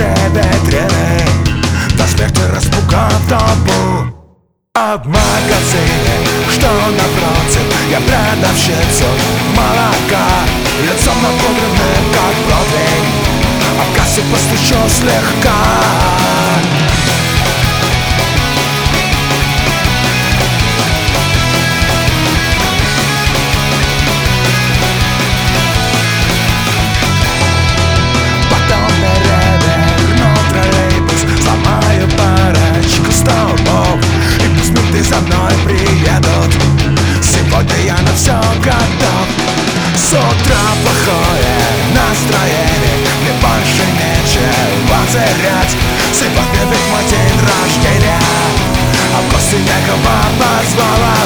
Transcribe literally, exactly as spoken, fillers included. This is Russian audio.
уже ветреный, до смерти распугав толпу. А в магазине, что напротив, я продавщицу молока, лицом напудренным, как противень, а в кассе постучу слегка. За мной приедут, сегодня я на все готов. С утра плохое настроение, мне больше нечего терять. Сегодня ведь мой день рождения, а в гости некого позвала.